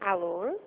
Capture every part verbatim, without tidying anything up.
Alô?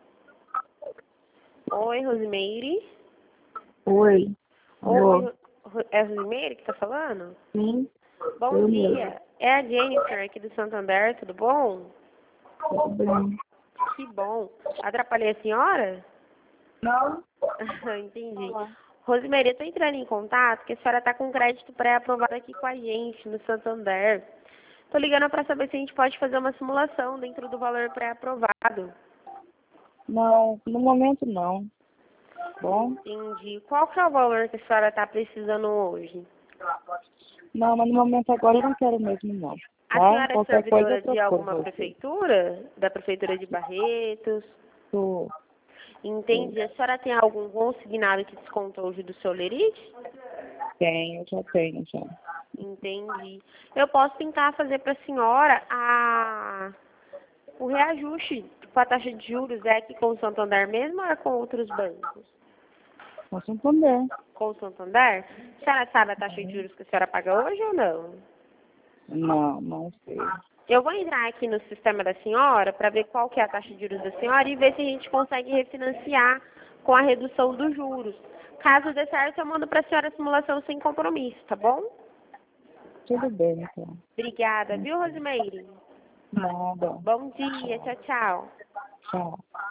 Oi, Rosimeire? Oi. Alô? Oi, Ro- é a Rosimeire que tá falando? Sim, Bom eu mesmo. dia. É a Jennifer aqui do Santander, tudo bom? Tudo bem? Que bom. Atrapalhei a senhora? Não? Entendi. Olá. Rosimeire, eu tô entrando em contato porque a senhora tá com crédito pré-aprovado aqui com a gente no Santander. Tô ligando para saber se a gente pode fazer uma simulação dentro do valor pré-aprovado. Não, no momento não. Bom? Entendi. Qual que é o valor que a senhora tá precisando hoje? Não, mas no momento agora eu não quero mesmo não. A Tá? senhora é Qualquer coisa servidora eu de procuro alguma você. prefeitura? Da prefeitura de Barretos? Tô, tô. Entendi. A senhora tem algum consignado que desconta hoje do seu lerite? Tenho, já tenho, já. Entendi. Eu posso tentar fazer para a senhora a... o reajuste com a taxa de juros. É aqui com o Santander mesmo ou é com outros bancos? Posso entender. Com o Santander? A senhora sabe a taxa de juros que a senhora paga hoje ou não? Não, não sei. Eu vou entrar aqui no sistema da senhora para ver qual que é a taxa de juros da senhora e ver se a gente consegue refinanciar com a redução dos juros. Caso dê certo, eu mando para a senhora a simulação sem compromisso, tá bom? Tudo bem, então. Obrigada, viu, Rosimeire? Nada. Bom dia, tchau, tchau. Tchau.